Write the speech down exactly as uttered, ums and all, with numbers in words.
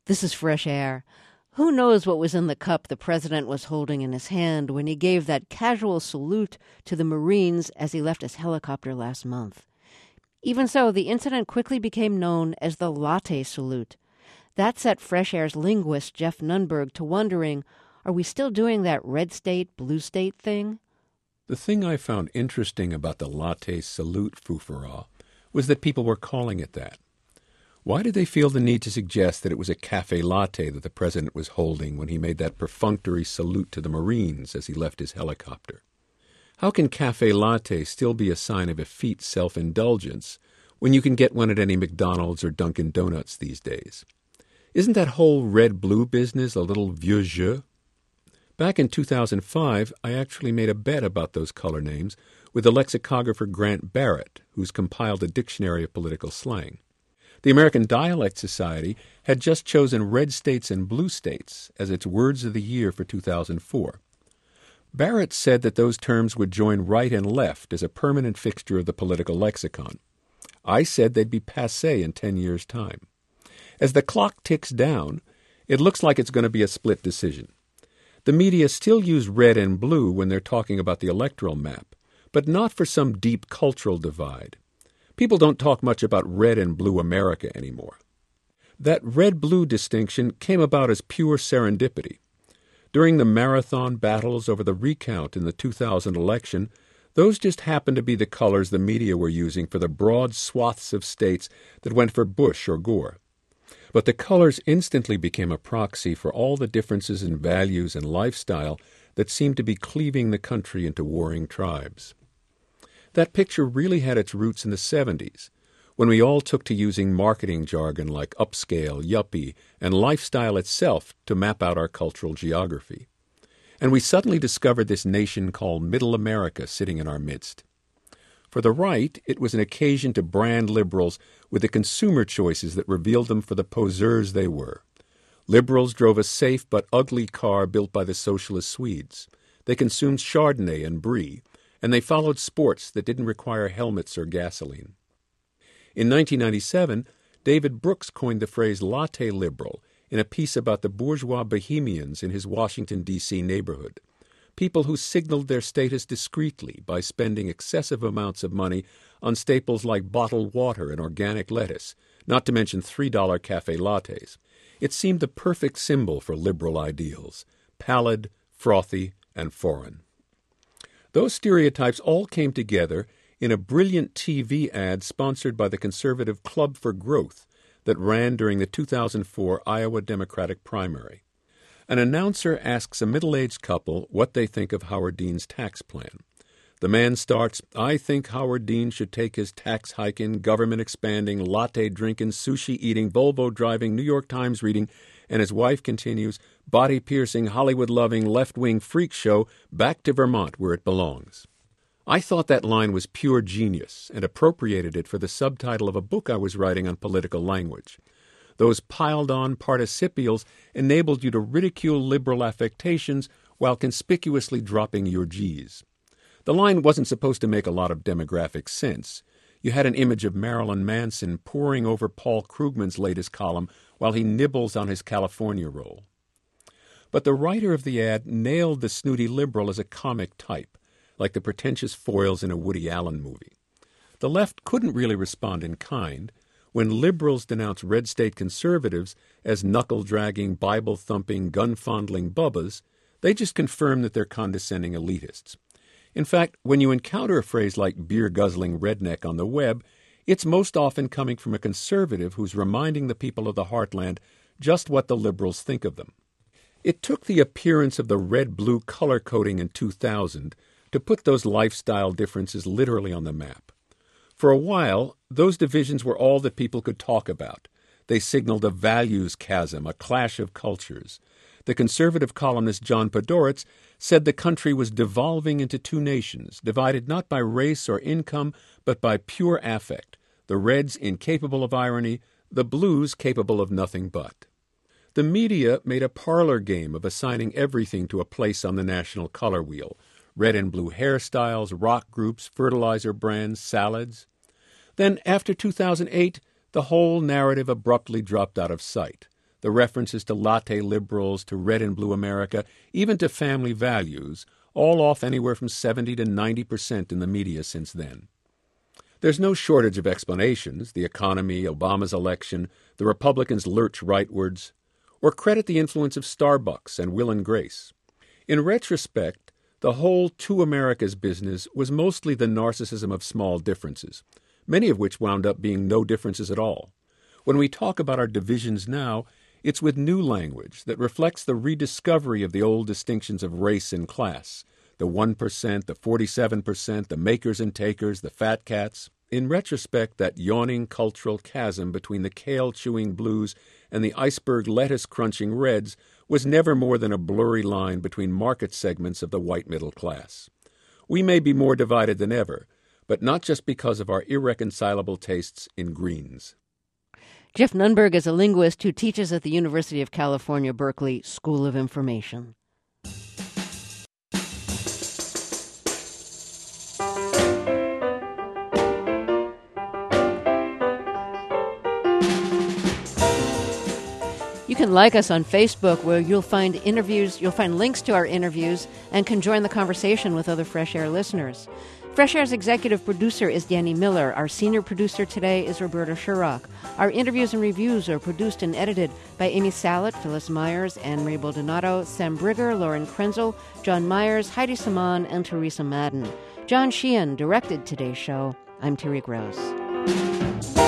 This is Fresh Air. Who knows what was in the cup the president was holding in his hand when he gave that casual salute to the Marines as he left his helicopter last month? Even so, the incident quickly became known as the latte salute. That set Fresh Air's linguist Jeff Nunberg to wondering, are we still doing that red state, blue state thing? The thing I found interesting about the latte salute foofara was that people were calling it that. Why did they feel the need to suggest that it was a cafe latte that the president was holding when he made that perfunctory salute to the Marines as he left his helicopter? How can cafe latte still be a sign of effete self-indulgence when you can get one at any McDonald's or Dunkin' Donuts these days? Isn't that whole red-blue business a little vieux jeu? Back in two thousand five, I actually made a bet about those color names with the lexicographer Grant Barrett, who's compiled a dictionary of political slang. The American Dialect Society had just chosen red states and blue states as its words of the year for two thousand four. Barrett said that those terms would join right and left as a permanent fixture of the political lexicon. I said they'd be passé in ten years' time. As the clock ticks down, it looks like it's going to be a split decision. The media still use red and blue when they're talking about the electoral map, but not for some deep cultural divide. People don't talk much about red and blue America anymore. That red-blue distinction came about as pure serendipity. During the marathon battles over the recount in the two thousand election, those just happened to be the colors the media were using for the broad swaths of states that went for Bush or Gore. But the colors instantly became a proxy for all the differences in values and lifestyle that seemed to be cleaving the country into warring tribes. That picture really had its roots in the seventies, when we all took to using marketing jargon like upscale, yuppie, and lifestyle itself to map out our cultural geography. And we suddenly discovered this nation called Middle America sitting in our midst. For the right, it was an occasion to brand liberals with the consumer choices that revealed them for the poseurs they were. Liberals drove a safe but ugly car built by the socialist Swedes. They consumed Chardonnay and Brie, and they followed sports that didn't require helmets or gasoline. In nineteen ninety-seven, David Brooks coined the phrase latte liberal in a piece about the bourgeois bohemians in his Washington, D C neighborhood, people who signaled their status discreetly by spending excessive amounts of money on staples like bottled water and organic lettuce, not to mention three dollar cafe lattes. It seemed the perfect symbol for liberal ideals, pallid, frothy, and foreign. Those stereotypes all came together in a brilliant T V ad sponsored by the conservative Club for Growth that ran during the two thousand four Iowa Democratic primary. An announcer asks a middle-aged couple what they think of Howard Dean's tax plan. The man starts, "I think Howard Dean should take his tax-hiking, government-expanding, latte-drinking, sushi-eating, Volvo-driving, New York Times reading," and his wife continues, "body-piercing, Hollywood-loving, left-wing freak show back to Vermont where it belongs." I thought that line was pure genius and appropriated it for the subtitle of a book I was writing on political language. Those piled-on participials enabled you to ridicule liberal affectations while conspicuously dropping your G's. The line wasn't supposed to make a lot of demographic sense. You had an image of Marilyn Manson poring over Paul Krugman's latest column while he nibbles on his California roll. But the writer of the ad nailed the snooty liberal as a comic type, like the pretentious foils in a Woody Allen movie. The left couldn't really respond in kind. When liberals denounce red state conservatives as knuckle-dragging, Bible-thumping, gun-fondling bubbas, they just confirm that they're condescending elitists. In fact, when you encounter a phrase like beer-guzzling redneck on the web, it's most often coming from a conservative who's reminding the people of the heartland just what the liberals think of them. It took the appearance of the red-blue color coding in two thousand to put those lifestyle differences literally on the map. For a while, those divisions were all that people could talk about. They signaled a values chasm, a clash of cultures. The conservative columnist John Podhoretz said the country was devolving into two nations, divided not by race or income, but by pure affect, the Reds incapable of irony, the Blues capable of nothing but. The media made a parlor game of assigning everything to a place on the national color wheel, red and blue hairstyles, rock groups, fertilizer brands, salads. Then, after two thousand eight, the whole narrative abruptly dropped out of sight. the references to latte liberals, to red and blue America, even to family values, all off anywhere from seventy to ninety percent in the media since then. There's no shortage of explanations: the economy, Obama's election, the Republicans lurch rightwards, or credit the influence of Starbucks and Will and Grace. In retrospect, the whole Two Americas business was mostly the narcissism of small differences, many of which wound up being no differences at all. When we talk about our divisions now, it's with new language that reflects the rediscovery of the old distinctions of race and class, the one percent, the forty-seven percent, the makers and takers, the fat cats. In retrospect, that yawning cultural chasm between the kale-chewing blues and the iceberg lettuce-crunching reds was never more than a blurry line between market segments of the white middle class. We may be more divided than ever, but not just because of our irreconcilable tastes in greens. Jeff Nunberg is a linguist who teaches at the University of California, Berkeley School of Information. You can like us on Facebook, where you'll find interviews, you'll find links to our interviews, and can join the conversation with other Fresh Air listeners. Fresh Air's executive producer is Danny Miller. Our senior producer today is Roberta Shurrock. Our interviews and reviews are produced and edited by Amy Salet, Phyllis Myers, Anne-Marie Baldonado, Sam Brigger, Lauren Krenzel, John Myers, Heidi Saman, and Teresa Madden. John Sheehan directed today's show. I'm Terry Gross.